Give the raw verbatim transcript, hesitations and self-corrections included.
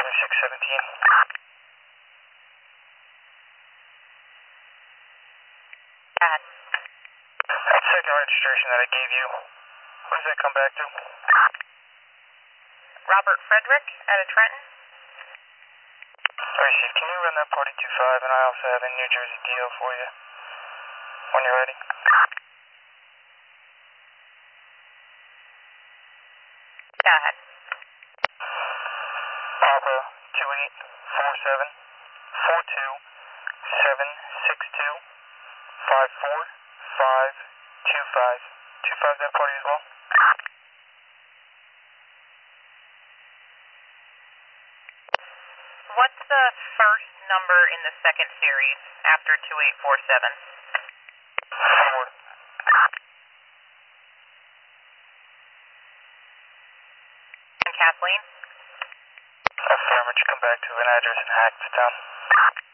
twenty-six seventeen. Go ahead. That second registration that I gave you, what does that come back to? Robert Frederick out of Trenton. Receive, can you run that party two five, and I also have a New Jersey D O for you when you're ready. Go ahead. Papa two eight four seven four two seven six two five four five two five. Two five that party as well. What's the first number in the second series after two eight four seven? Four. And Kathleen? Affirmative, come back to an address in Hackettstown.